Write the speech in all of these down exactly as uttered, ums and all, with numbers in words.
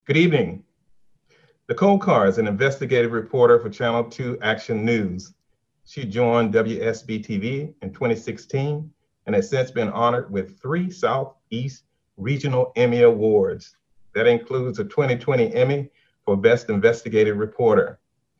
Good evening. Nicole Carr is an investigative reporter for Channel two Action News. She joined W S B T V in twenty sixteen and has since been honored with three Southeast Regional Emmy Awards. That includes a twenty twenty Emmy for Best Investigative Reporter.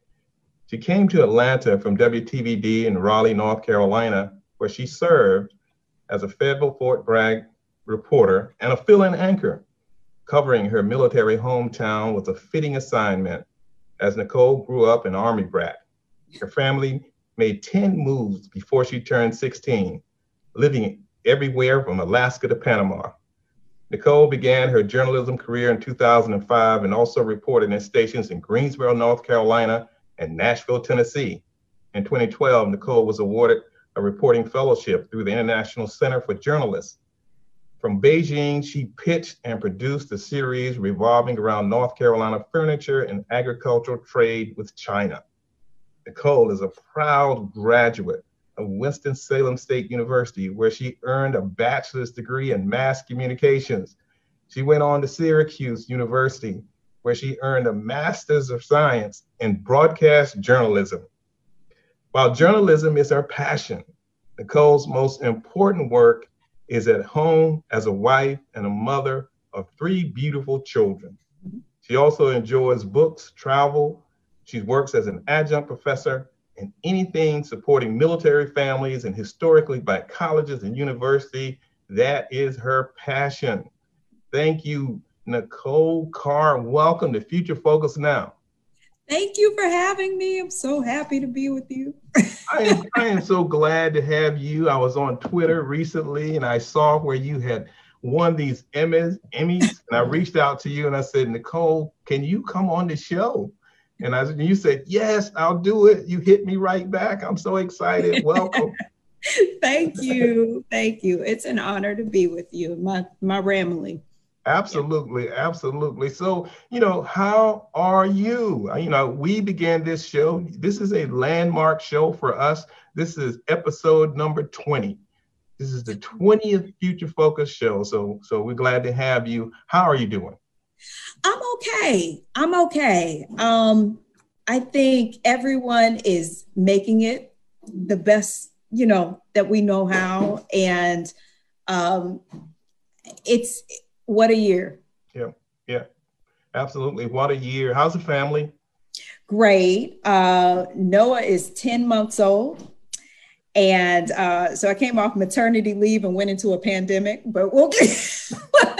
She came to Atlanta from W T V D in Raleigh, North Carolina, where she served as a federal Fort Bragg reporter and a fill-in anchor. Covering her military hometown was a fitting assignment, as Nicole grew up an Army brat. Her family made ten moves before she turned sixteen, living everywhere from Alaska to Panama. Nicole began her journalism career in two thousand five and also reported in stations in Greensboro, North Carolina, and Nashville, Tennessee. In twenty twelve, Nicole was awarded a reporting fellowship through the International Center for Journalists. From Beijing, she pitched and produced a series revolving around North Carolina furniture and agricultural trade with China. Nicole is a proud graduate of Winston-Salem State University, where she earned a bachelor's degree in mass communications. She went on to Syracuse University, where she earned a master's of science in broadcast journalism. While journalism is her passion, Nicole's most important work is at home as a wife and a mother of three beautiful children. She also enjoys books, travel. She works as an adjunct professor in anything supporting military families and historically black colleges and universities. That is her passion. Thank you, Nicole Carr. Welcome to Future Focus Now. Thank you for having me. I'm so happy to be with you. I am, I am so glad to have you. I was on Twitter recently and I saw where you had won these Emmys, Emmys, and I reached out to you and I said, Nicole, can you come on the show? And I, you said, yes, I'll do it. You hit me right back. I'm so excited. Welcome. Thank you. Thank you. It's an honor to be with you, my, my family. Absolutely, absolutely. So, you know, how are you? You know, we began this show. This is a landmark show for us. This is episode number twenty. This is the twentieth Future Focus show. So, so we're glad to have you. How are you doing? I'm okay. I'm okay. Um, I think everyone is making it the best, you know, that we know how. And um, it's, what a year. Yeah, yeah, absolutely. What a year. How's the family? Great. Uh, Noah is ten months old. And uh, so I came off maternity leave and went into a pandemic, but we'll get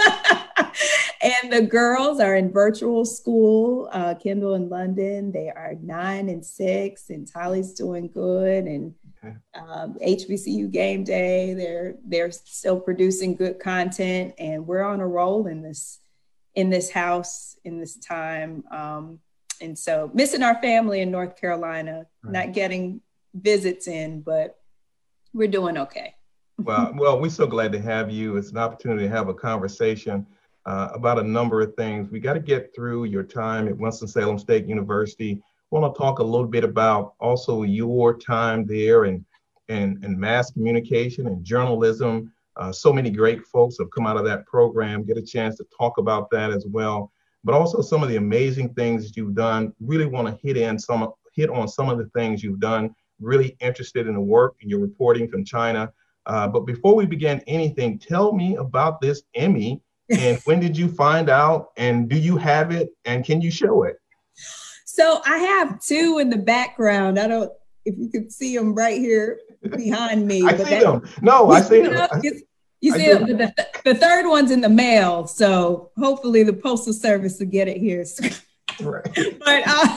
and the girls are in virtual school, uh, Kendall in London. They are nine and six, and Tali's doing good. And Um, H B C U game day, they're they're still producing good content, and we're on a roll in this in this house in this time. Um, and so missing our family in North Carolina, right. Not getting visits in, but we're doing okay. Well, well, we're so glad to have you. It's an opportunity to have a conversation uh, about a number of things. We got to get through your time at Winston-Salem State University. I want to talk a little bit about also your time there and and, and mass communication and journalism. Uh, so many great folks have come out of that program, get a chance to talk about that as well. But also some of the amazing things that you've done. Really want to hit in some hit on some of the things you've done. Really interested in the work and your reporting from China. Uh, but before we begin anything, tell me about this Emmy and when did you find out, and do you have it, and can you show it? So I have two in the background. I don't, if you can see them right here behind me. I but see that, them. No, I see them. You, you see them? The, the third one's in the mail. So hopefully the Postal Service will get it here. Right. But uh,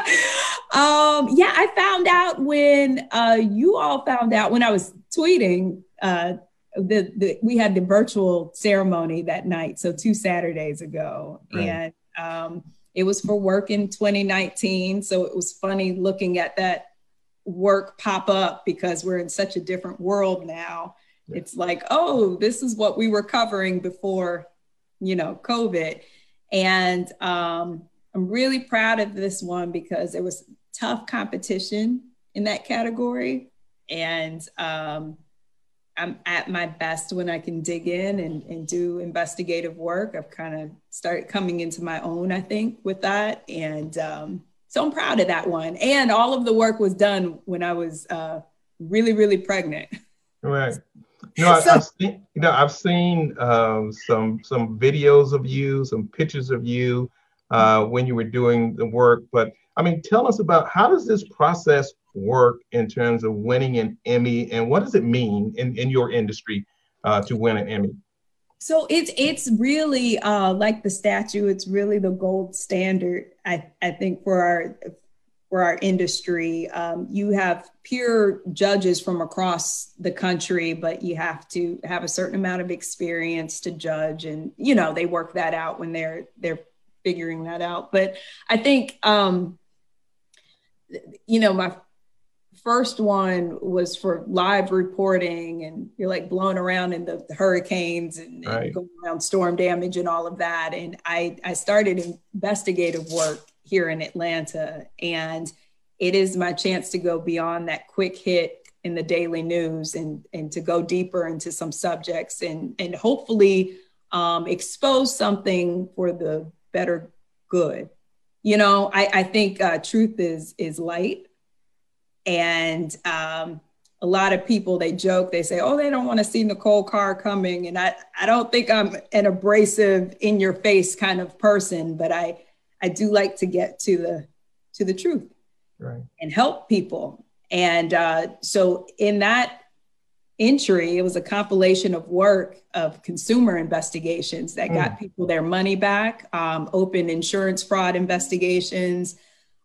um, yeah, I found out when uh, you all found out when I was tweeting uh, the, the we had the virtual ceremony that night. So two Saturdays ago. Right. And um, it was for work in twenty nineteen. So it was funny looking at that work pop up because we're in such a different world now. Yeah. It's like, oh, this is what we were covering before, you know, COVID. And um, I'm really proud of this one because there was tough competition in that category. And um, I'm at my best when I can dig in and, and do investigative work. I've kind of started coming into my own, I think, with that. And um, so I'm proud of that one. And all of the work was done when I was uh, really, really pregnant. Right. You know, I, So- I've seen, you know, I've seen um, some some videos of you, some pictures of you uh, when you were doing the work. But I mean, tell us about, how does this process work in terms of winning an Emmy, and what does it mean in, in your industry uh, to win an Emmy? So it's it's really uh, like the statue. It's really the gold standard, I, I think, for our for our industry. Um, you have peer judges from across the country, but you have to have a certain amount of experience to judge, and you know they work that out when they're they're figuring that out. But I think um, you know my first one was for live reporting, and you're like blowing around in the, the hurricanes and, Right. and going around storm damage and all of that. And I, I started investigative work here in Atlanta, and it is my chance to go beyond that quick hit in the daily news and, and to go deeper into some subjects and, and hopefully um, expose something for the better good. You know, I, I think uh, truth is is light. And um, a lot of people, they joke, they say, oh, they don't want to see Nicole Carr coming. And I, I don't think I'm an abrasive, in your face kind of person, but I, I do like to get to the, to the truth, Right. and help people. And uh, so in that entry, it was a compilation of work of consumer investigations that got Mm. people their money back, um, open insurance fraud investigations,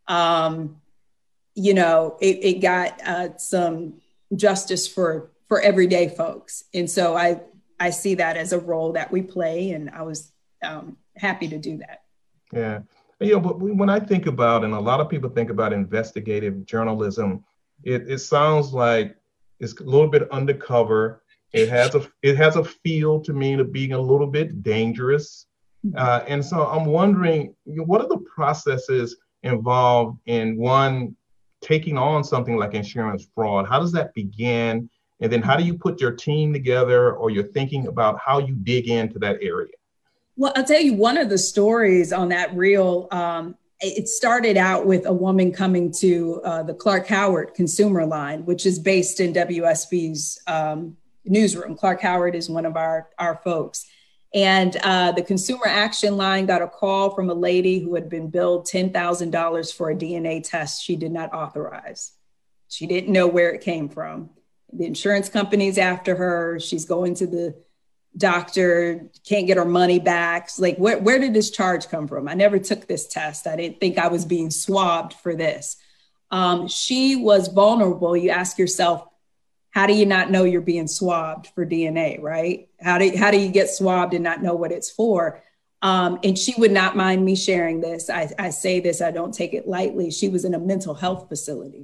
um, you know, it, it got uh, some justice for for everyday folks. And so I I see that as a role that we play, and I was um, happy to do that. Yeah. You know, but when I think about, and a lot of people think about investigative journalism, it, it sounds like it's a little bit undercover. It has a it has a feel to me of being a little bit dangerous. Uh, and so I'm wondering, you know, what are the processes involved in one taking on something like insurance fraud? How does that begin? And then how do you put your team together, or you're thinking about how you dig into that area? Well, I'll tell you one of the stories on that reel. Um, it started out with a woman coming to uh, the Clark Howard consumer line, which is based in W S B's um, newsroom. Clark Howard is one of our, our folks. And uh, the consumer action line got a call from a lady who had been billed ten thousand dollars for a D N A test she did not authorize. She didn't know where it came from. The insurance company's after her. She's going to the doctor, can't get her money back. She's like, where, where did this charge come from? I never took this test. I didn't think I was being swabbed for this. Um, she was vulnerable. You ask yourself, how do you not know you're being swabbed for D N A, right? How do, how do you get swabbed and not know what it's for? Um, and she would not mind me sharing this. I, I say this, I don't take it lightly. She was in a mental health facility.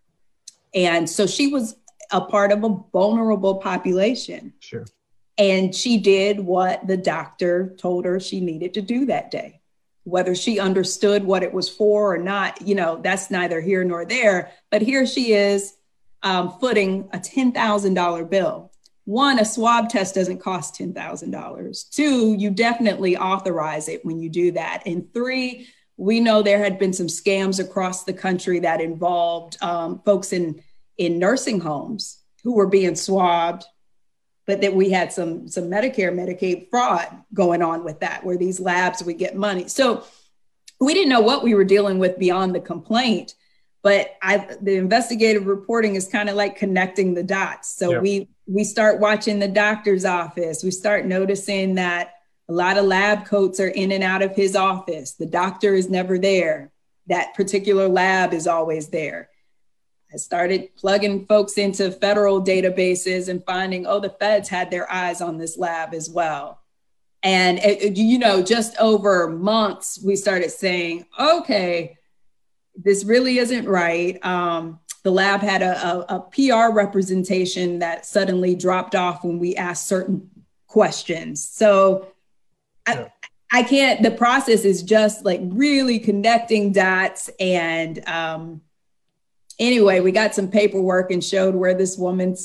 And so she was a part of a vulnerable population. Sure. And she did what the doctor told her she needed to do that day. Whether she understood what it was for or not, you know, that's neither here nor there. But here she is, um, footing a ten thousand dollars bill. One, a swab test doesn't cost ten thousand dollars. Two, you definitely authorize it when you do that. And three, we know there had been some scams across the country that involved um, folks in, in nursing homes who were being swabbed, but that we had some, some Medicare, Medicaid fraud going on with that, where these labs would get money. So we didn't know what we were dealing with beyond the complaint, but I, the investigative reporting is kind of like connecting the dots. So Yep. we, we start watching the doctor's office. We start noticing that a lot of lab coats are in and out of his office. The doctor is never there. That particular lab is always there. I started plugging folks into federal databases and finding, oh, the feds had their eyes on this lab as well. And, it, you know, just over months, we started saying, okay, this really isn't right. Um, the lab had a, a, a P R representation that suddenly dropped off when we asked certain questions. So Yeah. I, I can't, the process is just like really connecting dots. And um, anyway, we got some paperwork and showed where this woman's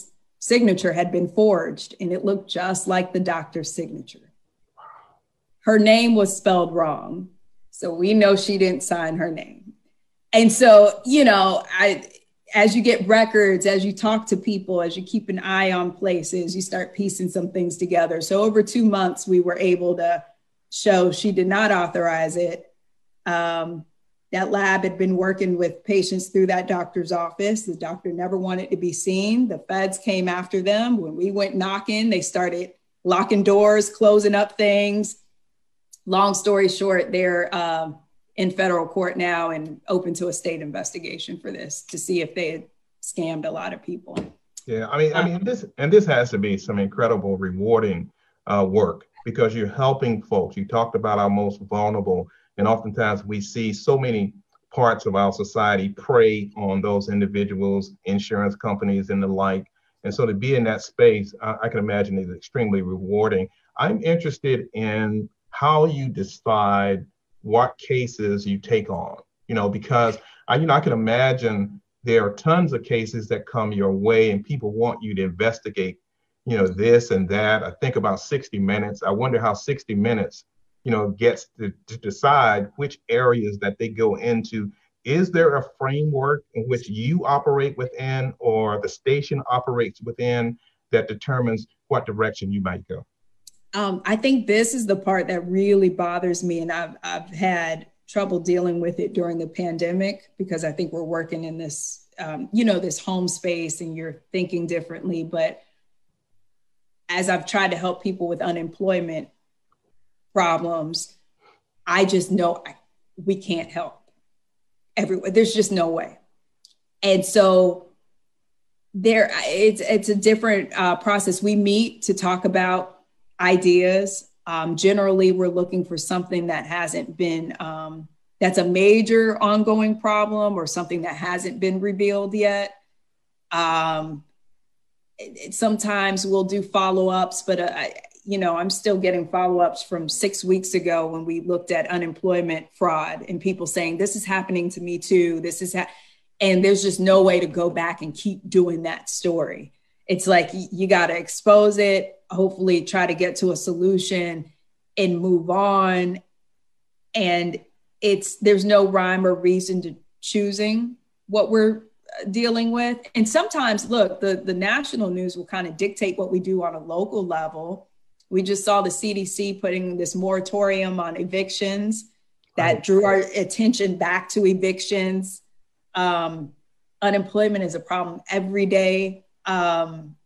signature had been forged, and it looked just like the doctor's signature. Her name was spelled wrong. So we know she didn't sign her name. And so, you know, I, as you get records, as you talk to people, as you keep an eye on places, you start piecing some things together. So over two months, we were able to show she did not authorize it. Um, that lab had been working with patients through that doctor's office. The doctor never wanted to be seen. The feds came after them. When we went knocking, they started locking doors, closing up things. Long story short, they're um, in federal court now and open to a state investigation for this to see if they had scammed a lot of people. Yeah, I mean, I mean, this and this has to be some incredible, rewarding uh, work, because you're helping folks. You talked about our most vulnerable, and oftentimes we see so many parts of our society prey on those individuals, insurance companies, and the like. And so to be in that space, I, I can imagine is extremely rewarding. I'm interested in how you decide what cases you take on, you know, because I, you know, I can imagine there are tons of cases that come your way and people want you to investigate, you know, this and that. I think about sixty minutes. I wonder how sixty minutes, you know, gets to, to decide which areas that they go into. Is there a framework in which you operate within, or the station operates within, that determines what direction you might go? Um, I think this is the part that really bothers me, and I've I've had trouble dealing with it during the pandemic, because I think we're working in this, um, you know, this home space, and you're thinking differently. But as I've tried to help people with unemployment problems, I just know I, we can't help everyone. There's just no way, and so there, it's it's a different uh, process. We meet to talk about ideas. Um, generally, we're looking for something that hasn't been, um, that's a major ongoing problem, or something that hasn't been revealed yet. Um, it, it, sometimes we'll do follow-ups, but uh, I, you know, I'm still getting follow-ups from six weeks ago when we looked at unemployment fraud, and people saying, this is happening to me too. This is, ha-. And there's just no way to go back and keep doing that story. It's like, you got to expose it, hopefully try to get to a solution and move on. And it's, there's no rhyme or reason to choosing what we're dealing with. And sometimes, look, the, the national news will kind of dictate what we do on a local level. We just saw the C D C putting this moratorium on evictions that drew our attention back to evictions. Um, unemployment is a problem every day. Um,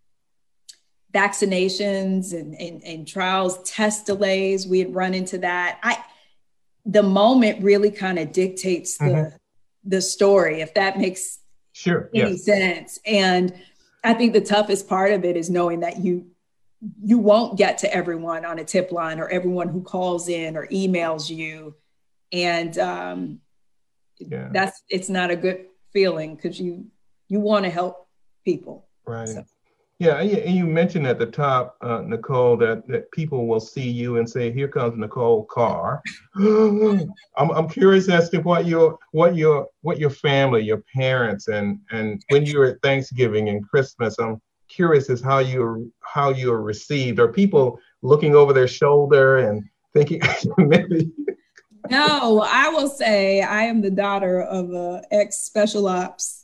vaccinations and, and, and trials, test delays, we had run into that. I, the moment really kind of dictates the, mm-hmm. the story, if that makes sure, any yes. sense. And I think the toughest part of it is knowing that you, you won't get to everyone on a tip line, or everyone who calls in or emails you. And um, yeah. that's, it's not a good feeling, because you, you want to help people. Right. So. Yeah, and you mentioned at the top, uh, Nicole, that, that people will see you and say, "Here comes Nicole Carr." I'm I'm curious as to what your what your what your family, your parents, and and when you were at Thanksgiving and Christmas, I'm curious as how you how you are received. Are people looking over their shoulder and thinking maybe? No, I will say I am the daughter of a ex special ops.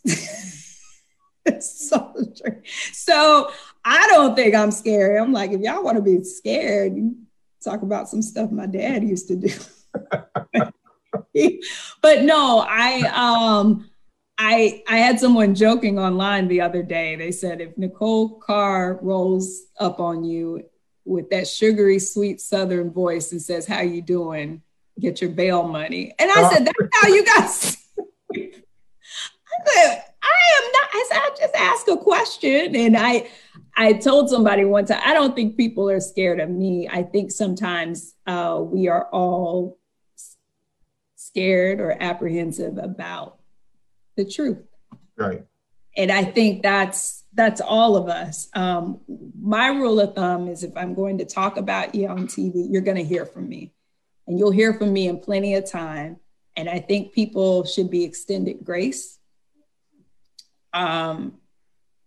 soldier. So I don't think I'm scary. I'm like, if y'all want to be scared, you talk about some stuff my dad used to do. But no, I um I I had someone joking online the other day. They said, if Nicole Carr rolls up on you with that sugary, sweet Southern voice and says, "How you doing? Get your bail money." And I said, that's how you guys. I said, I am not, I said, I just ask a question. And I, I told somebody one time, I don't think people are scared of me. I think sometimes uh, we are all scared or apprehensive about the truth. Right. And I think that's, that's all of us. Um, my rule of thumb is, if I'm going to talk about you on T V, you're going to hear from me, and you'll hear from me in plenty of time. And I think people should be extended grace. Um,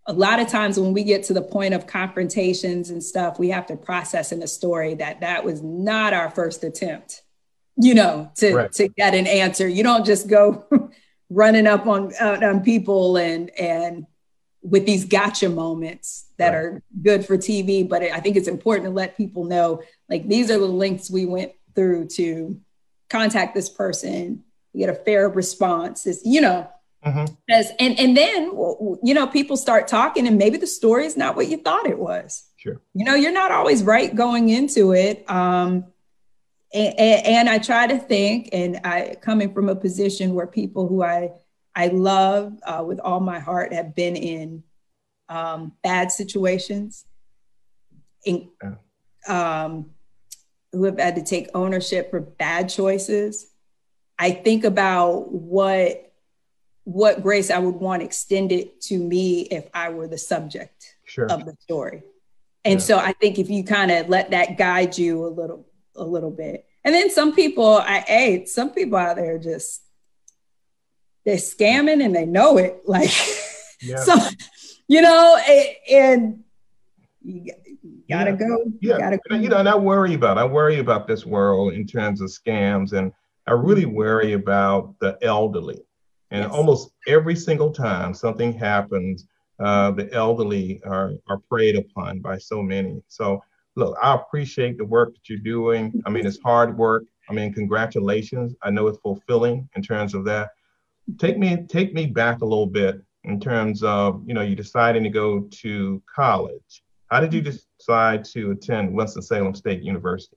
a lot of times when we get to the point of confrontations and stuff, we have to process in a story that that was not our first attempt, you know, to, right. to get an answer. You don't just go running up on, uh, on people and, and with these gotcha moments that right. are good for T V. But I think it's important to let people know, like, these are the links we went through to contact this person, get a fair response. It's, you know, mm-hmm. as, and, and then, you know, people start talking and maybe the story is not what you thought it was. Sure. You know, you're not always right going into it. Um, and, and I try to think, and I coming from a position where people who I, I love uh, with all my heart have been in um, bad situations, in, um, who have had to take ownership for bad choices. I think about what what grace I would want extended to me if I were the subject sure. of the story. And yeah. so I think if you kind of let that guide you a little, a little bit. And then some people, I hey, some people out there just, they're scamming and they know it. Like, yeah. so, you know, and you, you gotta yeah. go. Yeah. You gotta go. You know, and I worry about, I worry about this world in terms of scams. And I really worry about the elderly. And yes. almost every single time something happens, uh, the elderly are, are preyed upon by so many. So, look, I appreciate the work that you're doing. I mean, it's hard work. I mean, congratulations. I know it's fulfilling in terms of that. Take me, take me back a little bit in terms of, you know, you deciding to go to college. How did you decide to attend Winston-Salem State University?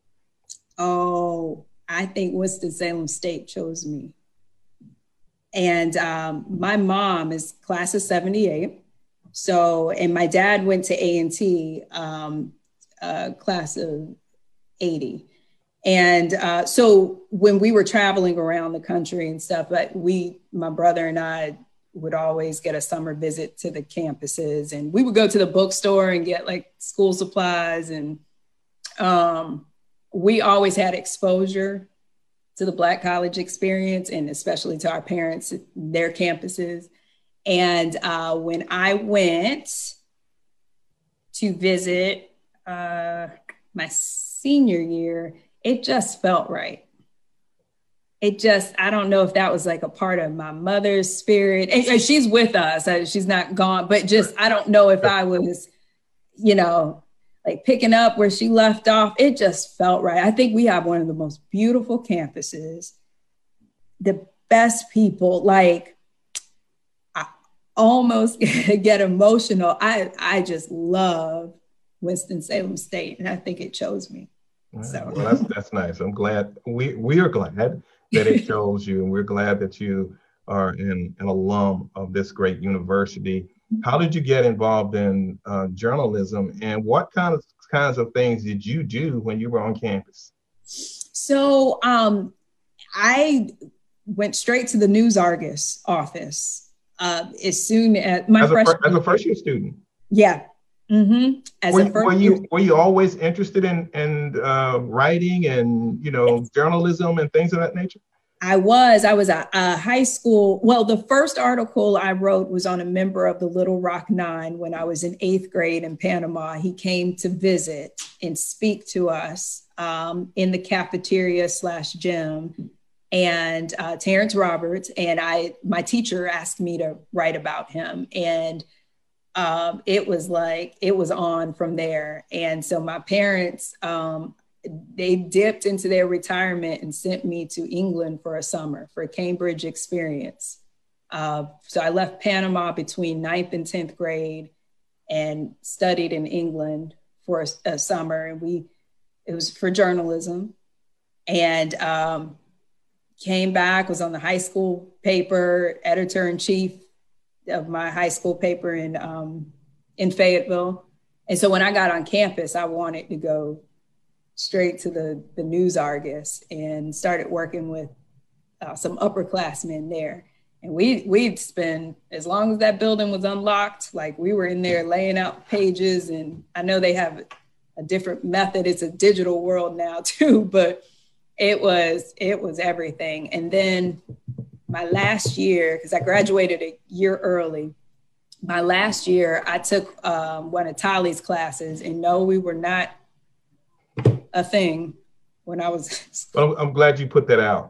Oh, I think Winston-Salem State chose me. And um, my mom is class of seventy-eight. So, and my dad went to A and T, um, uh, class of eighty. And uh, so when we were traveling around the country and stuff, but we, my brother and I would always get a summer visit to the campuses, and we would go to the bookstore and get like school supplies. And um, we always had exposure to the Black college experience, and especially to our parents, their campuses. And uh, when I went to visit uh, my senior year, it just felt right. It just, I don't know if that was like a part of my mother's spirit. And, and she's with us, she's not gone, but just, I don't know if I was, you know, like picking up where she left off. It just felt right. I think we have one of the most beautiful campuses, the best people. Like, I almost get emotional. I, I just love Winston-Salem State, and I think it chose me. Wow. So well, that's that's nice. I'm glad. We we are glad that it chose you, and we're glad that you are an, an alum of this great university. How did you get involved in uh, journalism, and what kind of kinds of things did you do when you were on campus? So um, I went straight to the News Argus office uh, as soon as my as a, freshman as a first year student. Yeah. Mm-hmm. As were, a first were you year. were you always interested in in uh, writing and you know yes. journalism and things of that nature? I was. I was a, a high school. Well, the first article I wrote was on a member of the Little Rock Nine when I was in eighth grade in Panama. He came to visit and speak to us um, in the cafeteria slash gym. And uh, Terrence Roberts, and I, my teacher asked me to write about him. And um, it was like, it was on from there. And so my parents, um, they dipped into their retirement and sent me to England for a summer for a Cambridge experience. Uh, so I left Panama between ninth and tenth grade and studied in England for a, a summer. And we, it was for journalism, and um, came back, was on the high school paper, editor-in-chief of my high school paper in, um, in Fayetteville. And so when I got on campus, I wanted to go straight to the, the News Argus and started working with uh, some upperclassmen there. And we, we'd spend, as long as that building was unlocked, like we were in there laying out pages. And I know they have a different method. It's a digital world now too, but it was, it was everything. And then my last year, because I graduated a year early, my last year, I took um, one of Tali's classes, and no, we were not a thing when I was. Well, I'm glad you put that out.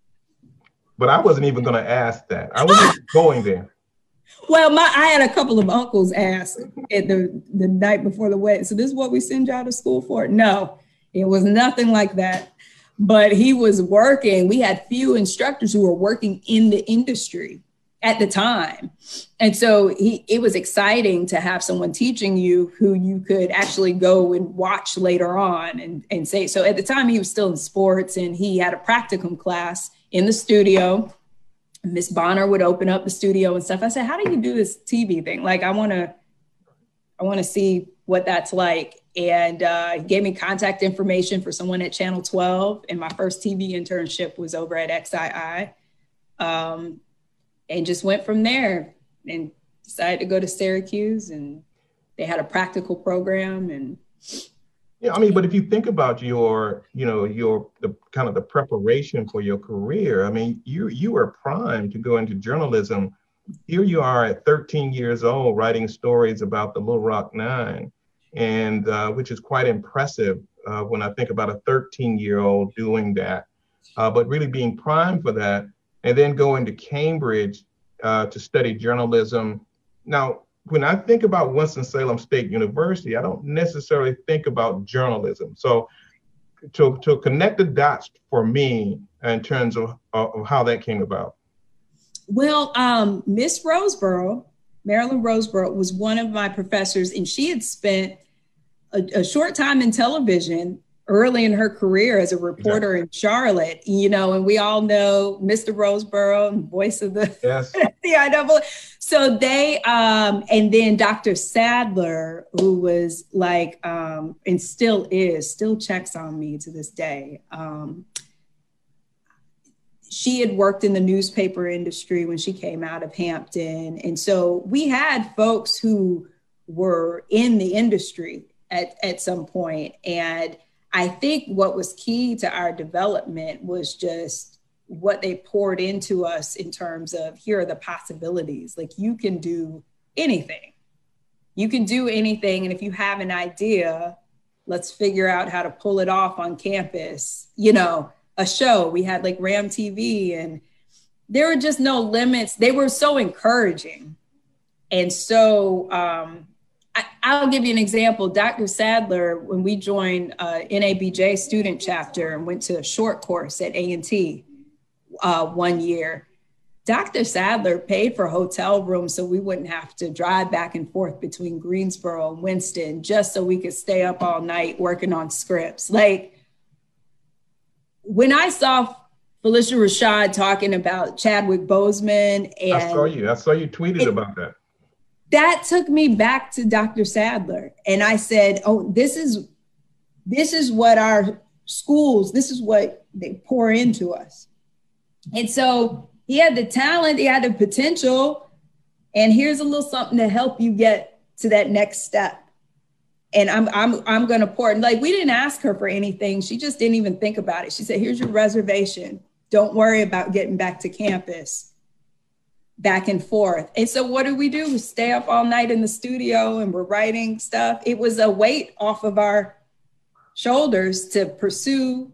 But I wasn't even going to ask that. I wasn't going there. Well, my I had a couple of uncles ask at the, the night before the wedding, so this is what we send y'all to school for? No, it was nothing like that. But he was working. We had few instructors who were working in the industry at the time. And so he, it was exciting to have someone teaching you who you could actually go and watch later on and, and say, so at the time he was still in sports, and he had a practicum class in the studio. Miss Bonner would open up the studio and stuff. I said, how do you do this T V thing? Like, I want to, I want to see what that's like. And uh, he gave me contact information for someone at Channel twelve. And my first T V internship was over at X I I. Um, and just went from there and decided to go to Syracuse, and they had a practical program. And yeah, I mean, but if you think about your, you know, your the kind of the preparation for your career, I mean, you you were primed to go into journalism. Here you are at thirteen years old writing stories about the Little Rock Nine, and uh, which is quite impressive uh, when I think about a thirteen year old doing that, uh, but really being primed for that, and then going to Cambridge uh, to study journalism. Now, when I think about Winston-Salem State University, I don't necessarily think about journalism. So to, to connect the dots for me in terms of, of how that came about. Well, um, Miss Roseborough, Marilyn Roseborough, was one of my professors, and she had spent a, a short time in television early in her career as a reporter exactly. in Charlotte, you know, and we all know Mister Roseborough, voice of the yes. C I A A. So they, um, and then Doctor Sadler, who was like, um, and still is, still checks on me to this day. Um, she had worked in the newspaper industry when she came out of Hampton. And so we had folks who were in the industry at, at some point. And I think what was key to our development was just what they poured into us in terms of, here are the possibilities. Like, you can do anything. You can do anything. And if you have an idea, let's figure out how to pull it off on campus. You know, a show, we had like Ram T V, and there were just no limits. They were so encouraging. And so, um, I, I'll give you an example. Doctor Sadler, when we joined uh, N A B J student chapter and went to a short course at A and T uh, one year, Doctor Sadler paid for hotel rooms so we wouldn't have to drive back and forth between Greensboro and Winston, just so we could stay up all night working on scripts. Like, when I saw Phylicia Rashad talking about Chadwick Boseman, and I saw you, I saw you tweeted it, about that. That took me back to Doctor Sadler. And I said, oh, this is, this is what our schools, this is what they pour into us. And so he had the talent, he had the potential, and here's a little something to help you get to that next step. And I'm I'm I'm gonna pour it. Like, we didn't ask her for anything. She just didn't even think about it. She said, here's your reservation. Don't worry about getting back to campus, back and forth. And so what do we do? We stay up all night in the studio and we're writing stuff. It was a weight off of our shoulders to pursue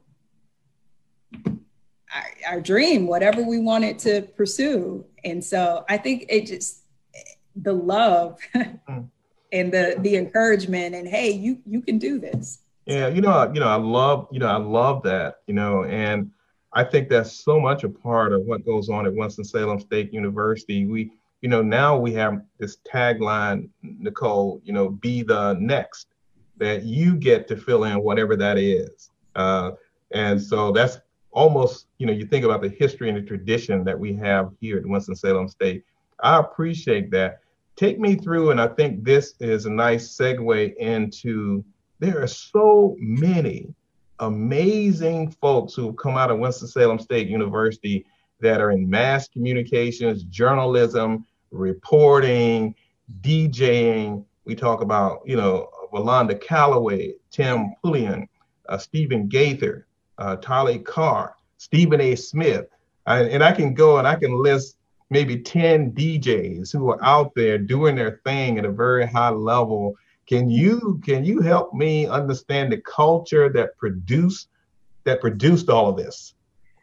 our, our dream, whatever we wanted to pursue. And so I think it just, the love and the the encouragement, and hey, you you can do this. Yeah, you know, you know, I love, you know, I love that, you know, and I think that's so much a part of what goes on at Winston-Salem State University. We, you know, now we have this tagline, Nicole, you know, be the next, that you get to fill in whatever that is. Uh, and so that's almost, you know, you think about the history and the tradition that we have here at Winston-Salem State. I appreciate that. Take me through, and I think this is a nice segue into, there are so many amazing folks who have come out of Winston-Salem State University that are in mass communications, journalism, reporting, DJing. We talk about, you know, Valanda Calloway, Tim Pullian, uh, Stephen Gaither, uh, Tali Carr, Stephen A. Smith. I, and I can go and I can list maybe ten D Js who are out there doing their thing at a very high level. Can you can you help me understand the culture that produced that produced all of this?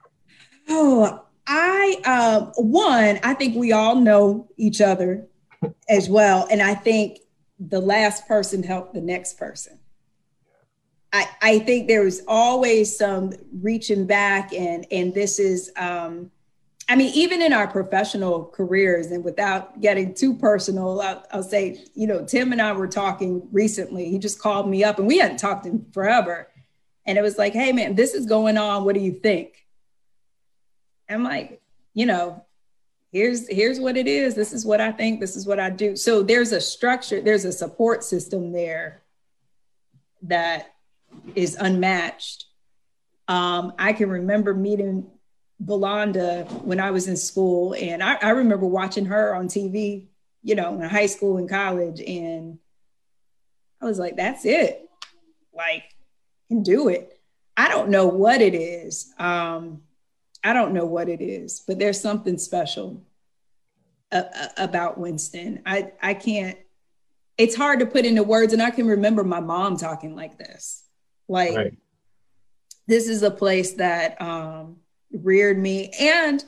Oh, I uh, one, I think we all know each other as well, and I think the last person helped the next person. I, I think there was always some reaching back, and and this is, um, I mean, even in our professional careers, and without getting too personal, I'll, I'll say, you know, Tim and I were talking recently. He just called me up, and we hadn't talked in forever, and it was like, hey man, this is going on. What do you think? I'm like, you know, here's here's what it is. This is what I think. This is what I do. So there's a structure, there's a support system there that is unmatched. Um, I can remember meeting Belonda when I was in school, and I, I remember watching her on T V, you know, in high school and college, and I was like, that's it. Like, can do it. I don't know what it is. Um, I don't know what it is, but there's something special uh, about Winston. I, I can't, it's hard to put into words. And I can remember my mom talking like this, like, right. This is a place that um, reared me. And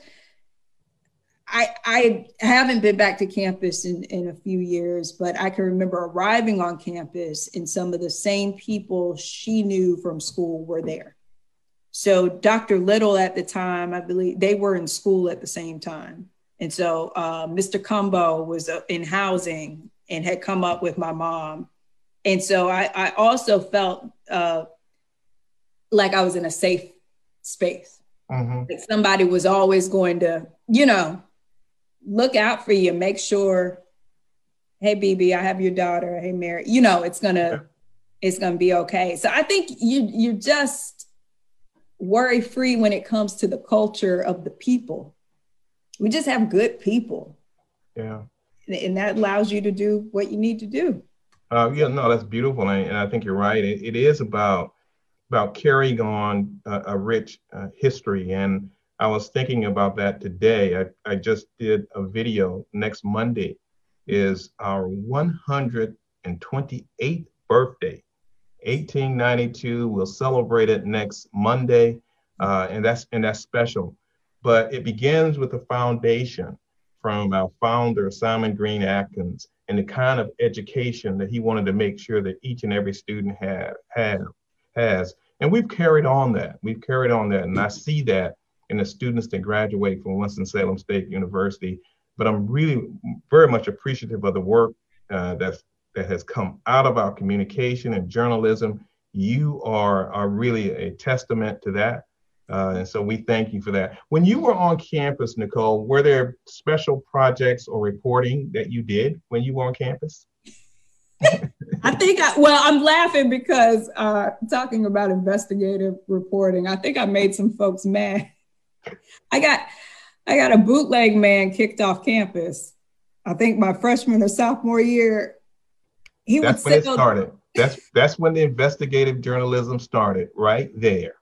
I, I haven't been back to campus in, in a few years, but I can remember arriving on campus and some of the same people she knew from school were there. So Doctor Little at the time, I believe they were in school at the same time. And so uh, Mister Cumbo was uh, in housing and had come up with my mom. And so I, I also felt uh, like I was in a safe space. Mm-hmm. Like somebody was always going to, you know, look out for you, make sure, hey, B B, I have your daughter. Hey, Mary, you know, it's going to, yeah. it's going to be okay. So I think you, you just, worry-free when it comes to the culture of the people. We just have good people. Yeah. And that allows you to do what you need to do. Uh, yeah, no, that's beautiful. And, and I think you're right. It, it is about, about carrying on a, a rich uh, history. And I was thinking about that today. I, I just did a video. Next Monday is our one hundred twenty-eighth birthday. eighteen ninety-two, we'll celebrate it next Monday, uh, and that's and that's special. But it begins with a foundation from our founder, Simon Green Atkins, and the kind of education that he wanted to make sure that each and every student have, have has. And we've carried on that. We've carried on that, and I see that in the students that graduate from Winston-Salem State University. But I'm really very much appreciative of the work uh, that's that has come out of our communication and journalism. You are, are really a testament to that. Uh, and so we thank you for that. When you were on campus, Nicole, were there special projects or reporting that you did when you were on campus? I think, I, well, I'm laughing because uh, talking about investigative reporting, I think I made some folks mad. I got, I got a bootleg man kicked off campus. I think my freshman or sophomore year. He that's when it started. That's that's when the investigative journalism started, right there.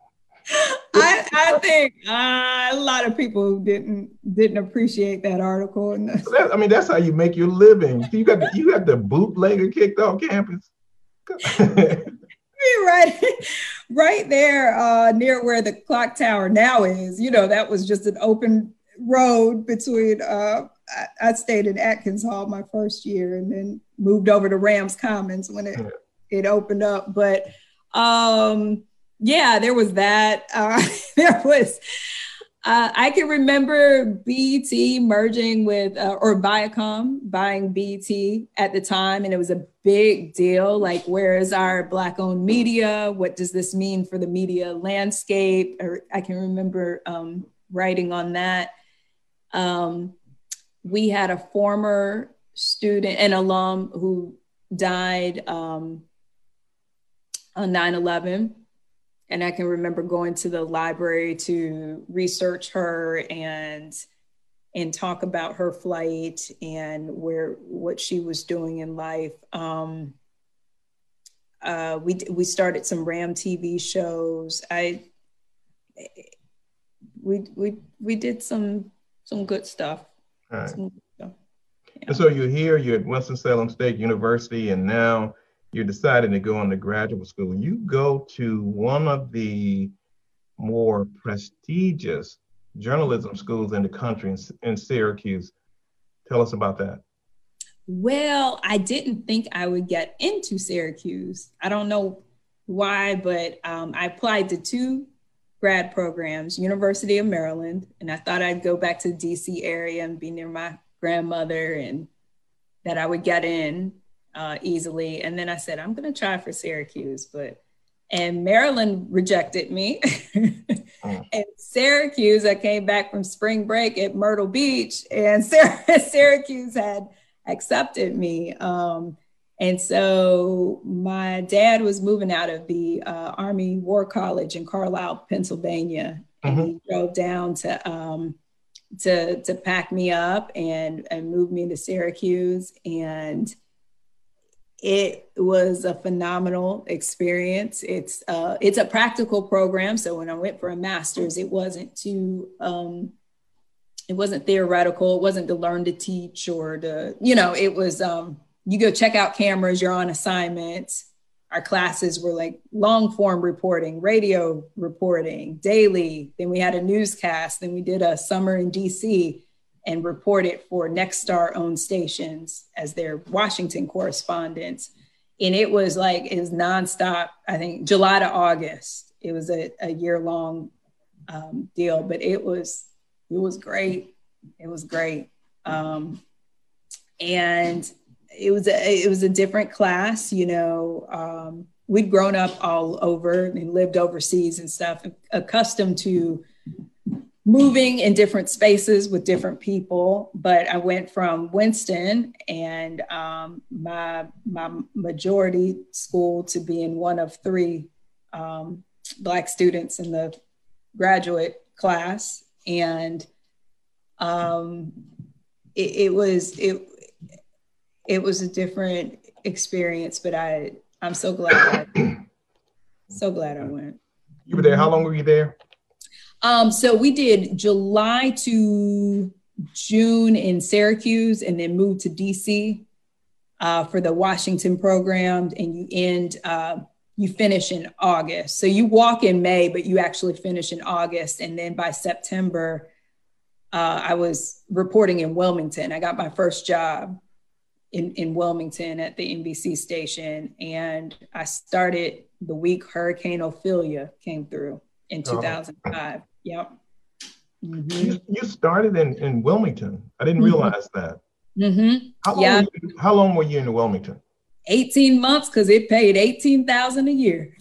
I, I think uh, a lot of people didn't didn't appreciate that article. And that, I mean, that's how you make your living. You got the, you got the bootlegger kicked off campus. right, right there uh, near where the clock tower now is. You know, that was just an open road between. Uh, I, I stayed in Atkins Hall my first year, and then moved over to Rams Commons when it, yeah. it opened up. But um, yeah, there was that. Uh, there was, uh, I can remember B E T merging with, uh, or Viacom buying B E T at the time. And it was a big deal. Like, where is our Black owned media? What does this mean for the media landscape? Or I can remember um, writing on that. Um, we had a former student, an alum who died um, on nine eleven. And I can remember going to the library to research her and and talk about her flight and where what she was doing in life. Um, uh, we we started some Ram T V shows. I we we we did some some good stuff. All right. So, yeah. And so you're here, you're at Winston-Salem State University, and now you're deciding to go into graduate school. You go to one of the more prestigious journalism schools in the country in, in Syracuse. Tell us about that. Well, I didn't think I would get into Syracuse. I don't know why, but um, I applied to two grad programs, University of Maryland, and I thought I'd go back to the D C area and be near my grandmother and that I would get in uh, easily. And then I said, I'm going to try for Syracuse, but, and Maryland rejected me. mm. And Syracuse, I came back from spring break at Myrtle Beach, and Syracuse had accepted me. Um, and so my dad was moving out of the uh, Army War College in Carlisle, Pennsylvania, and mm-hmm. he drove down to um, to to pack me up and and move me to Syracuse, and it was a phenomenal experience. It's uh, it's a practical program, so when I went for a master's, it wasn't too um, it wasn't theoretical. It wasn't to learn to teach or to, you know, it was, um, you go check out cameras, you're on assignments. Our classes were like long form reporting, radio reporting, daily. Then we had a newscast. Then we did a summer in D C and reported for Nexstar owned stations as their Washington correspondents. And it was like, it was nonstop, I think July to August. It was a, a year long um, deal, but it was, it was great. It was great. Um, and it was, a, it was a different class, you know, um, we'd grown up all over and lived overseas and stuff, accustomed to moving in different spaces with different people. But I went from Winston and um, my, my majority school to being one of three um, Black students in the graduate class. And um, it, it was it it was a different experience, but I I'm so glad I, so glad I went. You were there. How long were you there? Um, so we did July to June in Syracuse, and then moved to D C uh, for the Washington program, and you end. Uh, You finish in August. So you walk in May, but you actually finish in August. And then by September, uh, I was reporting in Wilmington. I got my first job in, in Wilmington at the N B C station. And I started the week Hurricane Ophelia came through in two thousand five. Oh. Yep. Mm-hmm. You, you started in, in Wilmington. I didn't realize mm-hmm. that. Mm-hmm. How long yeah. were you, how long were you in Wilmington? eighteen months, because it paid eighteen thousand dollars a year.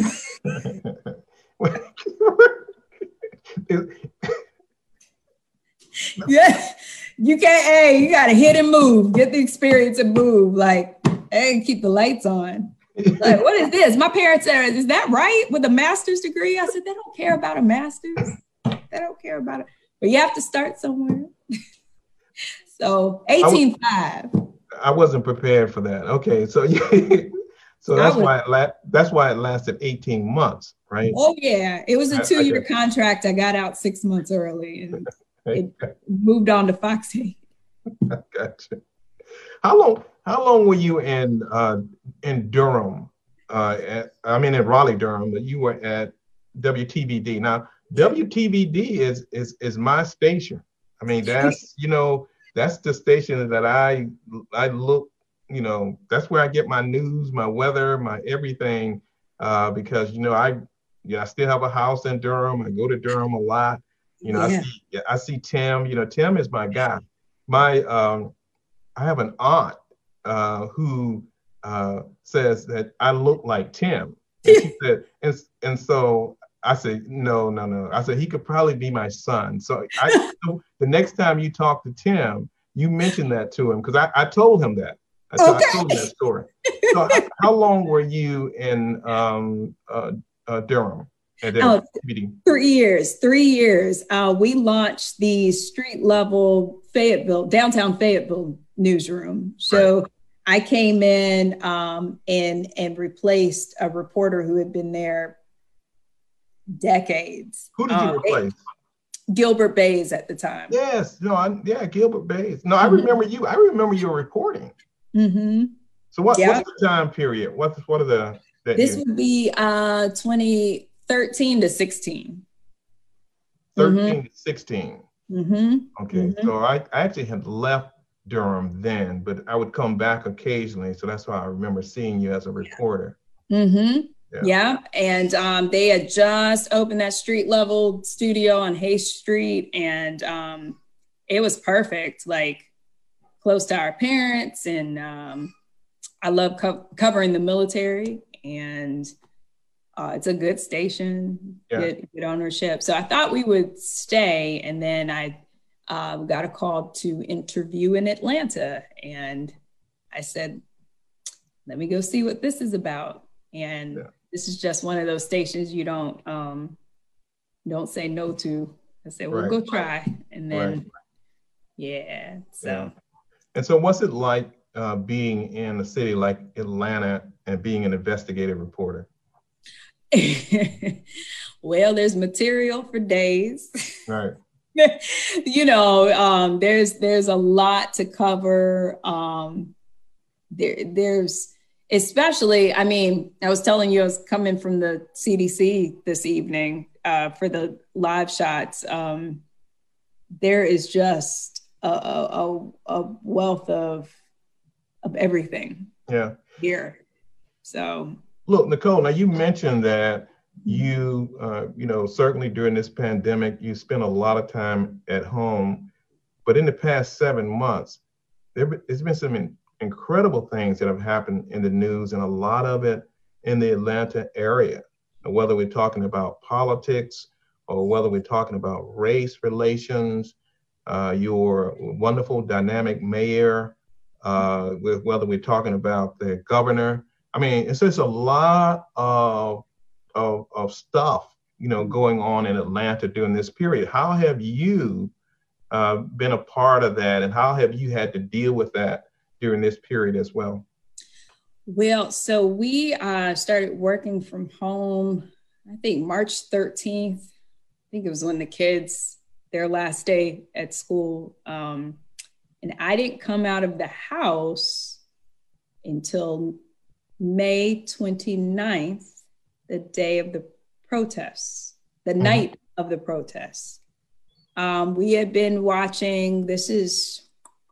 Yeah, you can't, hey, you got to hit and move, get the experience and move. Like, hey, keep the lights on. Like, what is this? My parents said, is that right? With a master's degree? I said, they don't care about a master's. They don't care about it. But you have to start somewhere. So eighteen five. I wasn't prepared for that. Okay, so so that's was, why it la- that's why it lasted eighteen months, right? Oh yeah, it was a two-year contract. I got out six months early, and it moved on to Fox eight. Gotcha. How long? How long were you in uh, in Durham? Uh, at, I mean, in Raleigh, Durham, but you were at W T V D. Now, W T V D is is is my station. I mean, that's you know. That's the station that I I look, you know, that's where I get my news, my weather, my everything, uh, because, you know, I yeah, I still have a house in Durham. I go to Durham a lot. You know, yeah. I see I see Tim, you know, Tim is my guy. My um, I have an aunt uh, who uh, says that I look like Tim. And she said, and, and so I said, no, no, no. I said, he could probably be my son. So I, so the next time you talk to Tim, you mention that to him, because I, I told him that. I, okay. I told him that story. So how, how long were you in um, uh, uh, Durham? At oh, three years, three years. Uh, we launched the street level Fayetteville, downtown Fayetteville newsroom. So right. I came in um, and, and replaced a reporter who had been there decades. Who did you um, replace? Gilbert Bays at the time. Yes, no, I, yeah, Gilbert Bays. No, I mm-hmm. remember you. I remember your reporting. Mm-hmm. So what, yeah. what's the time period? What what are the that this you... would be uh twenty thirteen to sixteen. thirteen mm-hmm. to sixteen. Mm-hmm. Okay, mm-hmm. so I, I actually had left Durham then, but I would come back occasionally. So that's why I remember seeing you as a reporter. Mm-hmm. Yeah. yeah. And um, they had just opened that street level studio on Hayes Street. And um, it was perfect, like close to our parents. And um, I love co- covering the military. And uh, it's a good station, yeah. good, good ownership. So I thought we would stay. And then I uh, got a call to interview in Atlanta. And I said, let me go see what this is about. And yeah. this is just one of those stations you don't um, don't say no to. I said, well, right. go try. And then, right. yeah, so. Yeah. And so what's it like uh, being in a city like Atlanta and being an investigative reporter? Well, there's material for days. Right. you know, um, there's there's a lot to cover. Um, there, there's, especially, I mean, I was telling you, I was coming from the C D C this evening uh, for the live shots. Um, there is just a, a, a wealth of of everything. Yeah. Here. So. Look, Nicole, now you mentioned that you, uh, you know, certainly during this pandemic, you spent a lot of time at home, but in the past seven months, there, there's been some in, incredible things that have happened in the news, and a lot of it in the Atlanta area, whether we're talking about politics or whether we're talking about race relations, uh, your wonderful dynamic mayor, uh, with whether we're talking about the governor. I mean, it's just a lot of, of, of stuff, you know, going on in Atlanta during this period. How have you uh, been a part of that, and how have you had to deal with that during this period as well? Well, so we uh, started working from home, I think March thirteenth. I think it was when the kids, their last day at school. Um, and I didn't come out of the house until May twenty-ninth, the day of the protests, the mm-hmm. night of the protests. Um, we had been watching, this is,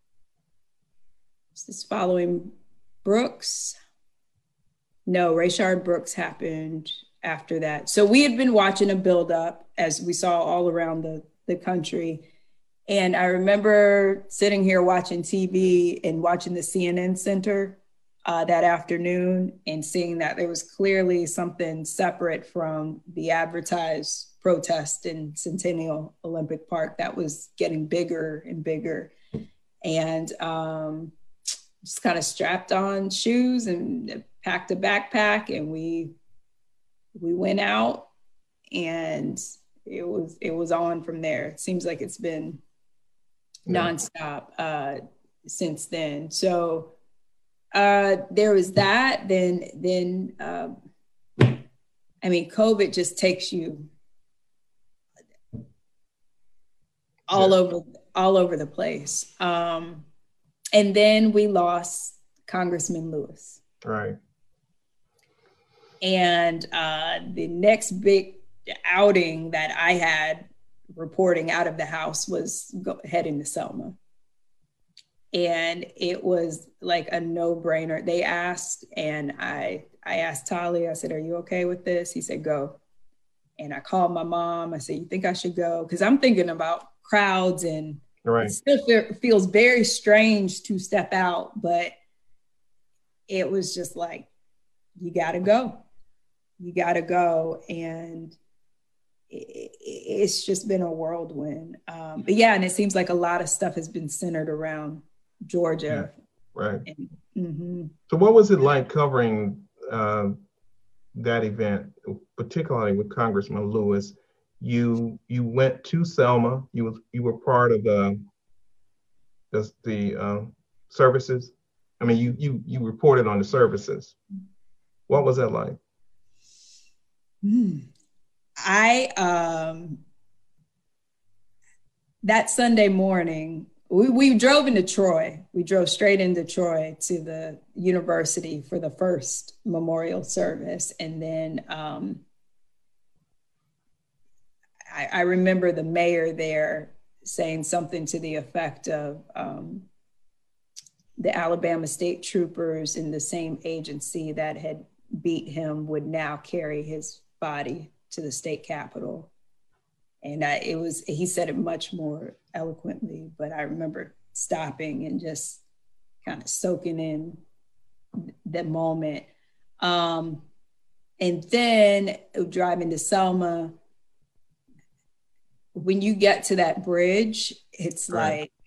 this is following Brooks. No, Rayshard Brooks happened after that. So we had been watching a buildup, as we saw all around the, the country. And I remember sitting here watching T V and watching the C N N Center uh, that afternoon and seeing that there was clearly something separate from the advertised protest in Centennial Olympic Park that was getting bigger and bigger. And um, just kind of strapped on shoes and packed a backpack, and we we went out, and it was it was on from there. It seems like it's been nonstop uh, since then. So uh, there was that. Then then um, I mean, COVID just takes you all yeah. over all over the place. Um, and then we lost Congressman Lewis. Right. And uh, the next big outing that I had reporting out of the house was go, heading to Selma. And it was like a no-brainer. They asked, and I I asked Tali, I said, are you okay with this? He said, go. And I called my mom. I said, you think I should go? Because I'm thinking about crowds, and right. it still fe- feels very strange to step out, but it was just like, you got to go. You got to go. And it, it's just been a whirlwind. Um, but yeah, and it seems like a lot of stuff has been centered around Georgia. Yeah, right. And, mm-hmm. So what was it like covering uh, that event, particularly with Congressman Lewis? You you went to Selma. You was you were part of the the, the uh, services. I mean, you you you reported on the services. What was that like? I um that Sunday morning, we, we drove into Troy. We drove straight into Troy to the university for the first memorial service. And then um, I, I remember the mayor there saying something to the effect of um, the Alabama state troopers in the same agency that had beat him would now carry his body to the state capitol. And I, it was, he said it much more eloquently, but I remember stopping and just kind of soaking in the moment. Um, and then driving to Selma, when you get to that bridge, it's right. like,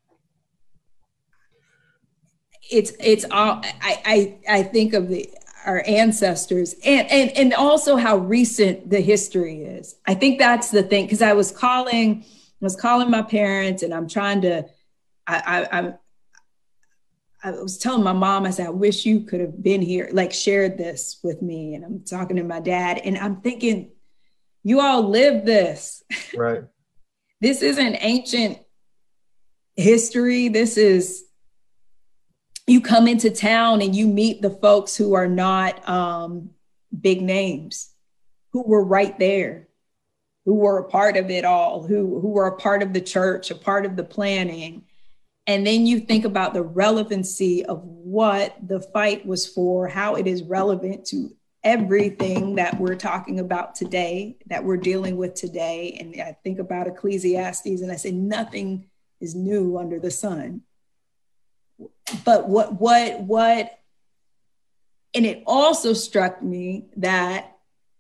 it's, it's all, I, I, I think of the, our ancestors and, and, and also how recent the history is. I think that's the thing. Cause I was calling, I was calling my parents and I'm trying to, I, I, I, I was telling my mom, I said, I wish you could have been here, like shared this with me. And I'm talking to my dad and I'm thinking, you all live this. Right. This isn't ancient history. This is, you come into town and you meet the folks who are not um, big names, who were right there, who were a part of it all, who, who were a part of the church, a part of the planning. And then you think about the relevancy of what the fight was for, how it is relevant to everything that we're talking about today, that we're dealing with today. And I think about Ecclesiastes and I say, nothing is new under the sun. But what, what, what, and it also struck me that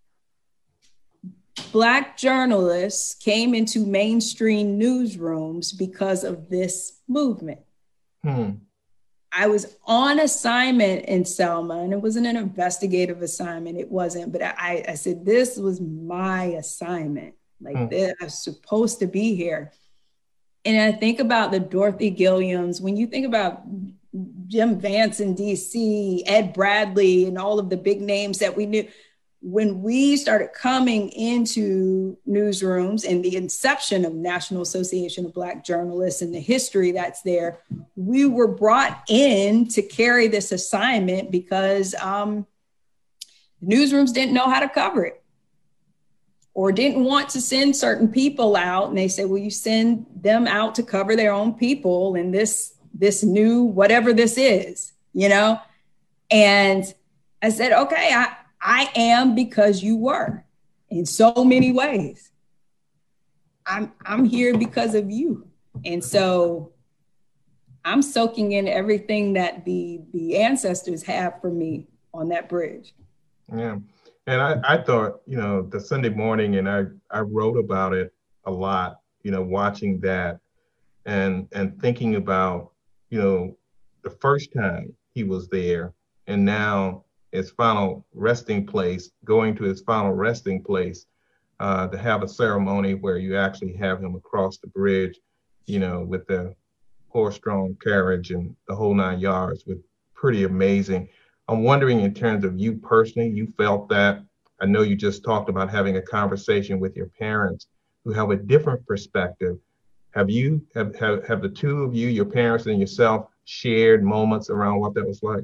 Black journalists came into mainstream newsrooms because of this movement. Hmm. I was on assignment in Selma, and it wasn't an investigative assignment. It wasn't, but I, I said, this was my assignment. Like hmm. this, I was supposed to be here. And I think about the Dorothy Gilliams, when you think about Jim Vance in D C, Ed Bradley, and all of the big names that we knew, when we started coming into newsrooms and the inception of National Association of Black Journalists and the history that's there, we were brought in to carry this assignment because um, newsrooms didn't know how to cover it or didn't want to send certain people out. And they said, well, you send them out to cover their own people in this, this new, whatever this is, you know? And I said, okay, I, I am because you were in so many ways. I'm, I'm here because of you. And so I'm soaking in everything that the, the ancestors have for me on that bridge. Yeah. And I, I thought, you know, the Sunday morning, and I, I wrote about it a lot, you know, watching that and, and thinking about, you know, the first time he was there and now his final resting place, going to his final resting place, uh, to have a ceremony where you actually have him across the bridge, you know, with the horse-drawn carriage and the whole nine yards, was pretty amazing. I'm wondering, in terms of you personally, you felt that. I know you just talked about having a conversation with your parents who have a different perspective. Have you, have, have, have the two of you, your parents and yourself, shared moments around what that was like?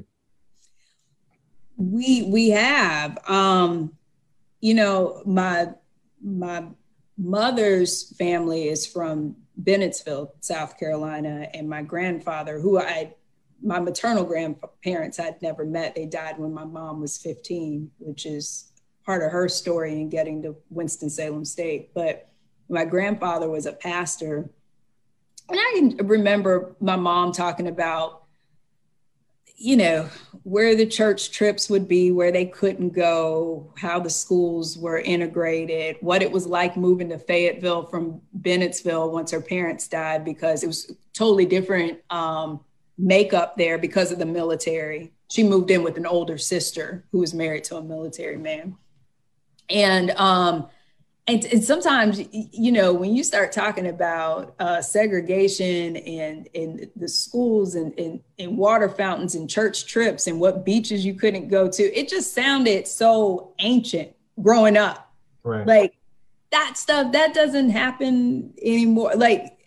We we have, um, you know, my my mother's family is from Bennettsville, South Carolina, and my grandfather, who I, my maternal grandparents I'd never met. They died when my mom was fifteen, which is part of her story in getting to Winston-Salem State. But my grandfather was a pastor, and I can remember my mom talking about, you know, where the church trips would be, where they couldn't go, how the schools were integrated, what it was like moving to Fayetteville from Bennettsville once her parents died, because it was totally different um, makeup there because of the military. She moved in with an older sister who was married to a military man. And um, And, and sometimes, you know, when you start talking about uh, segregation and, and the schools and, and, and water fountains and church trips and what beaches you couldn't go to, it just sounded so ancient growing up. Right. Like that stuff, that doesn't happen anymore. Like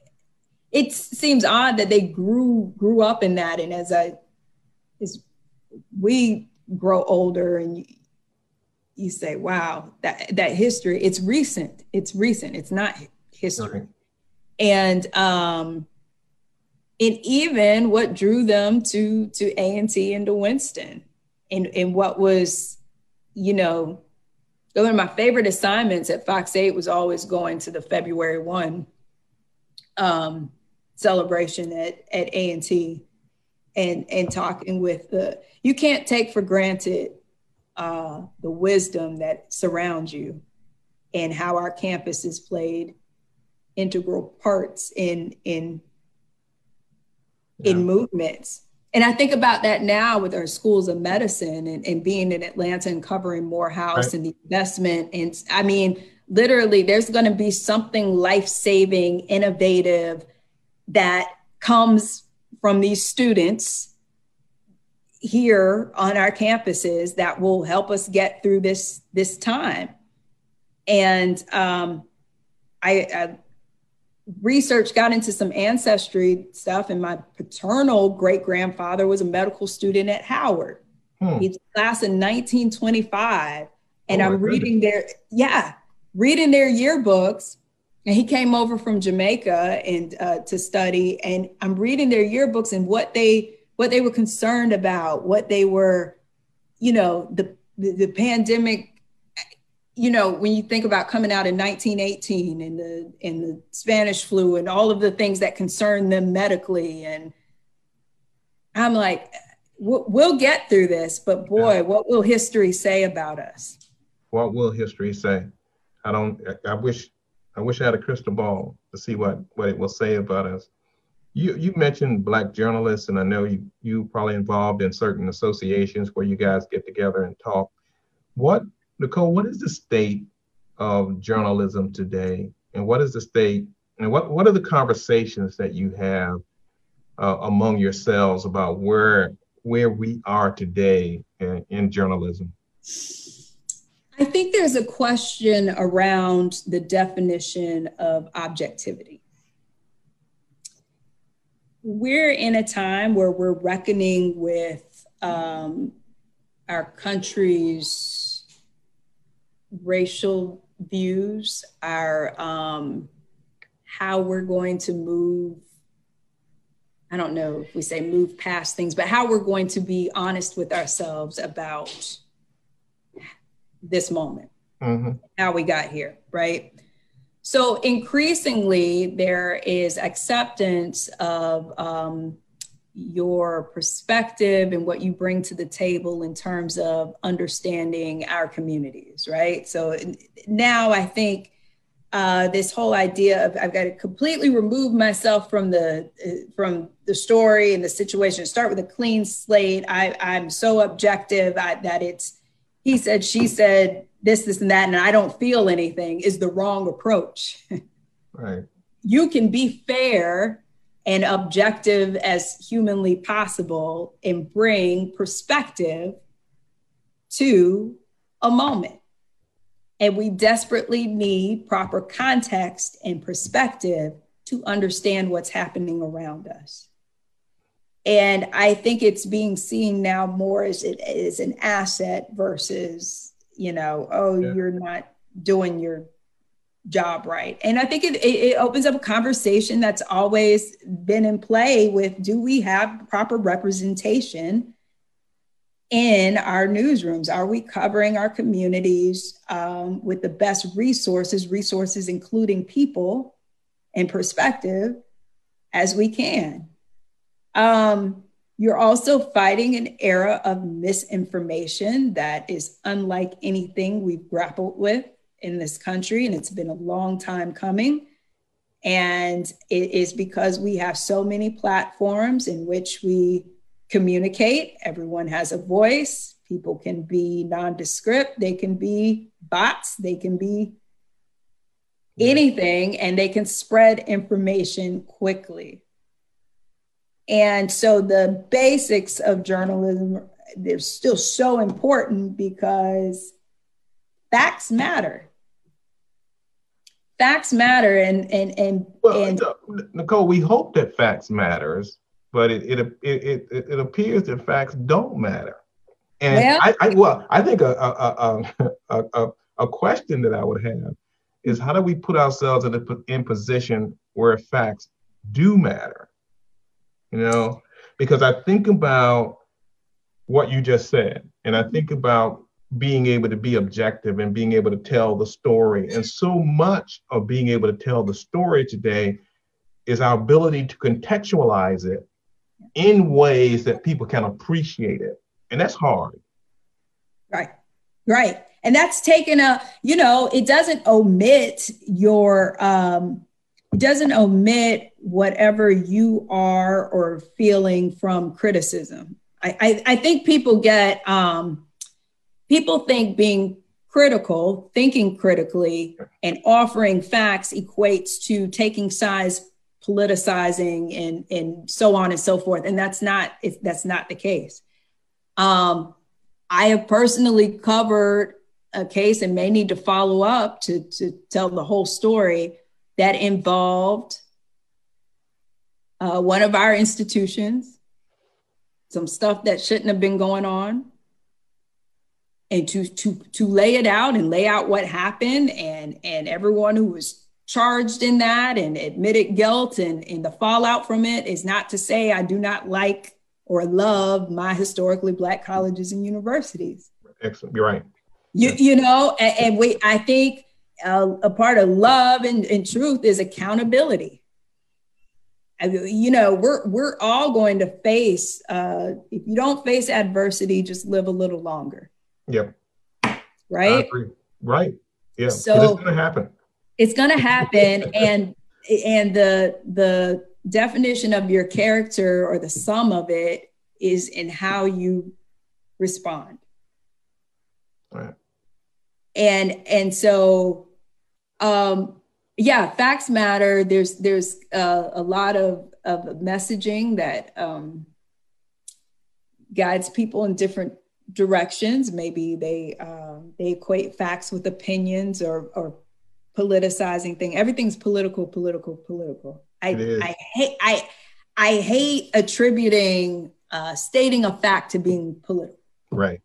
it seems odd that they grew grew up in that. And as I as we grow older and you, you say, wow, that that history, it's recent. It's recent. It's not history. Right. And um, and even what drew them to to A and T and to Winston, and, and what was, you know, one of my favorite assignments at Fox eight was always going to the February first um, celebration at, at A and T and, and talking with the, you can't take for granted uh, the wisdom that surrounds you and how our campus has played integral parts in, in, yeah. in movements. And I think about that now with our schools of medicine and, and being in Atlanta and covering Morehouse right. and the investment. And I mean, literally, there's going to be something life-saving, innovative that comes from these students here on our campuses that will help us get through this, this time. And um, I, I research got into some ancestry stuff, and my paternal great-grandfather was a medical student at Howard. Hmm. He's class in nineteen twenty-five. And oh, I'm reading their, yeah, reading their yearbooks. And he came over from Jamaica and uh, to study. And I'm reading their yearbooks and what they what they were concerned about, what they were, you know, the the, the pandemic. You know, when you think about coming out in nineteen eighteen and the and the Spanish flu and all of the things that concern them medically, and I'm like, we'll get through this, but boy, what will history say about us? What will history say? I don't. I wish. I wish I had a crystal ball to see what what it will say about us. You you mentioned Black journalists, and I know you you probably involved in certain associations where you guys get together and talk. What Nicole, what is the state of journalism today? And what is the state, and what, what are the conversations that you have uh, among yourselves about where, where we are today in, in journalism? I think there's a question around the definition of objectivity. We're in a time where we're reckoning with um, our country's racial views, our um, how we're going to move, I don't know if we say move past things, but how we're going to be honest with ourselves about this moment, mm-hmm. how we got here, right? So increasingly, there is acceptance of um, your perspective and what you bring to the table in terms of understanding our communities, right? So now I think uh, this whole idea of I've got to completely remove myself from the uh, from the story and the situation, start with a clean slate. I, I'm so objective I, that it's he said, she said, this, this, and that, and I don't feel anything is the wrong approach. Right. You can be fair and objective as humanly possible and bring perspective to a moment. And we desperately need proper context and perspective to understand what's happening around us. And I think it's being seen now more as, it, as an asset versus, you know, oh, yeah. You're not doing your job right. And I think it, it opens up a conversation that's always been in play with, do we have proper representation in our newsrooms? Are we covering our communities um, with the best resources, resources including people and perspective as we can? Um, you're also fighting an era of misinformation that is unlike anything we've grappled with in this country, and it's been a long time coming. And it is because we have so many platforms in which we communicate. Everyone has a voice. People can be nondescript. They can be bots. They can be anything, and they can spread information quickly. And so the basics of journalism, they're still so important because facts matter. facts matter, and and and well, and Nicole, we hope that facts matters, but it it it it, it appears that facts don't matter. And well, I, I well, I think a a, a a a question that I would have is, how do we put ourselves in a in position where facts do matter? You know, because I think about what you just said, and I think about being able to be objective and being able to tell the story. And so much of being able to tell the story today is our ability to contextualize it in ways that people can appreciate it. And that's hard. Right, right. And that's taken a, you know, it doesn't omit your, um, it doesn't omit whatever you are or feeling from criticism. I, I, I think people get, um, people think being critical, thinking critically, and offering facts equates to taking sides, politicizing, and, and so on and so forth. And that's not, it's, that's not the case. Um, I have personally covered a case and may need to follow up to, to tell the whole story that involved uh, one of our institutions, some stuff that shouldn't have been going on, and to to to lay it out and lay out what happened, and and everyone who was charged in that and admitted guilt, and, and the fallout from it is not to say I do not like or love my historically Black colleges and universities. Excellent. You're right. You, you know, and, and we, I think uh, a part of love and, and truth is accountability. I mean, you know, we're we're all going to face, uh, if you don't face adversity, just live a little longer. Yep. Right. Right. Yeah. So it's going to happen. It's going to happen. and, and the, the definition of your character, or the sum of it, is in how you respond. Right. And, and so, um, yeah, facts matter. There's, there's uh, a lot of, of messaging that um, guides people in different directions. Maybe they um, they equate facts with opinions, or or politicizing thing. Everything's political, political, political. I I hate I I hate attributing uh, stating a fact to being political. Right.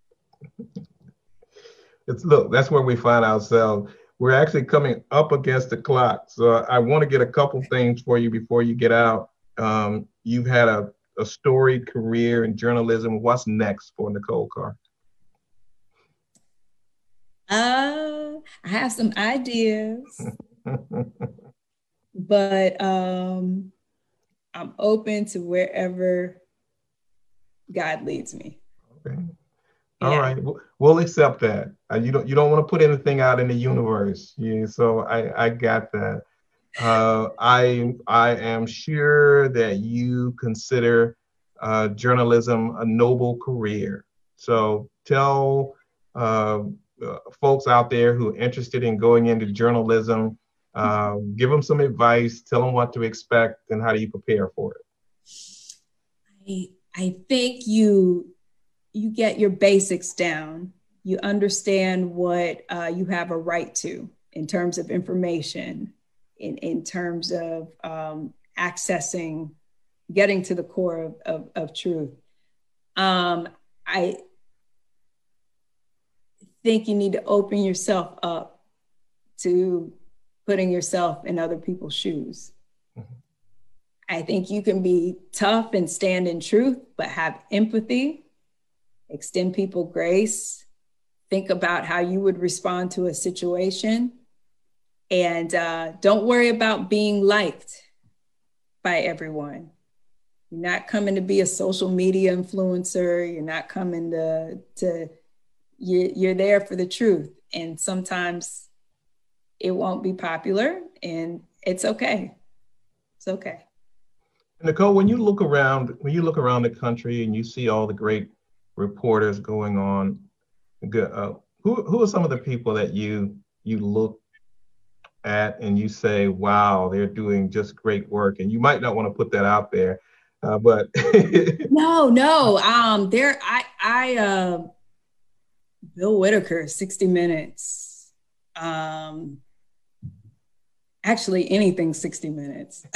It's look. That's where we find ourselves. We're actually coming up against the clock. So I want to get a couple things for you before you get out. Um, you've had a a storied career in journalism. What's next for Nicole Carr? Uh, I have some ideas, but um, I'm open to wherever God leads me. Okay. All yeah. right. We'll accept that. Uh, you don't you don't want to put anything out in the universe. Yeah, so I, I got that. Uh, I I am sure that you consider uh, journalism a noble career. So tell uh, uh, folks out there who are interested in going into journalism, uh, give them some advice, tell them what to expect, and how do you prepare for it? I I think you you get your basics down. You understand what uh, you have a right to in terms of information. In, in terms of um, accessing, getting to the core of, of, of truth. Um, I think you need to open yourself up to putting yourself in other people's shoes. Mm-hmm. I think you can be tough and stand in truth, but have empathy, extend people grace, think about how you would respond to a situation. And uh, don't worry about being liked by everyone. You're not coming to be a social media influencer. You're not coming to, to you, you're there for the truth. And sometimes it won't be popular, and it's okay. It's okay. Nicole, when you look around, when you look around the country and you see all the great reporters going on, uh, who who are some of the people that you you look at and you say, wow, they're doing just great work? And you might not want to put that out there, uh, but no, no. Um, there, I, I, uh, Bill Whitaker, sixty minutes. Um, Actually, anything sixty minutes.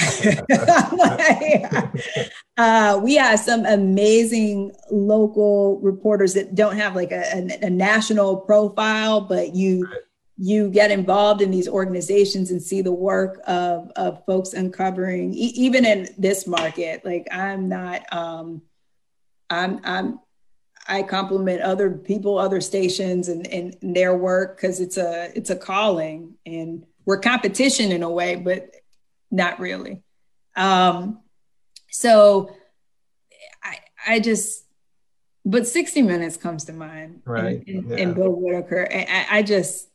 uh, we have some amazing local reporters that don't have like a, a, a national profile, but you you get involved in these organizations and see the work of, of folks uncovering, e- even in this market. Like I'm not, um, I'm, I'm, I compliment other people, other stations, and, and their work because it's a it's a calling, and we're competition in a way, but not really. Um, so I I just, but sixty minutes comes to mind, right? And, and, yeah. and Bill Whitaker. I, I just,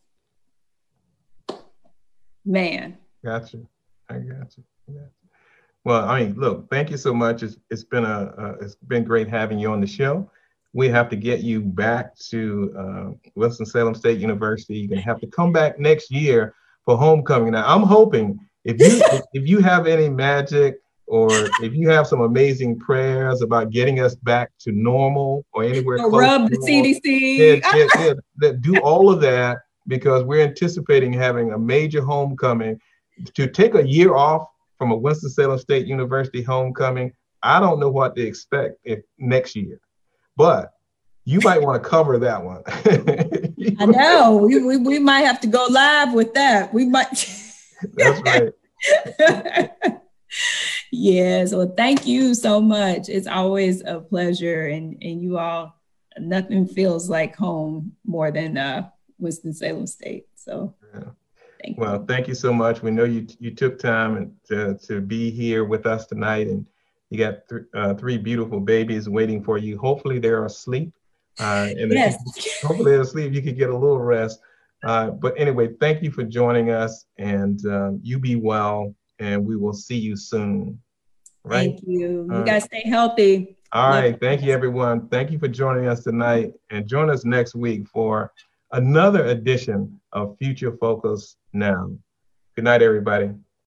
man. Gotcha. I got you. Yeah. Well, I mean, look, thank you so much. It's it's been a uh, it's been great having you on the show. We have to get you back to uh, Winston-Salem State University. You're gonna have to come back next year for homecoming. Now, I'm hoping if you if you have any magic, or if you have some amazing prayers about getting us back to normal or anywhere Or close rub to the C D C. yeah, yeah, yeah, yeah, do all of that, because we're anticipating having a major homecoming. To take a year off from a Winston-Salem State University homecoming, I don't know what to expect if next year. But you might want to cover that one. I know. We, we we might have to go live with that. We might. That's right. Yes. Well, thank you so much. It's always a pleasure. And, and you all, nothing feels like home more than uh, Winston-Salem State. So yeah. thank well, you. thank you so much. We know you you took time to, to be here with us tonight, and you got th- uh, three beautiful babies waiting for you. Hopefully they're asleep. Uh, and yes. hopefully they're asleep. You can get a little rest. Uh, but anyway, thank you for joining us, and um, you be well, and we will see you soon. Right? Thank you. All you right. guys stay healthy. All Love right. Thank you, everyone. Thank you for joining us tonight, and join us next week for another edition of Future Focus Now. Good night, everybody.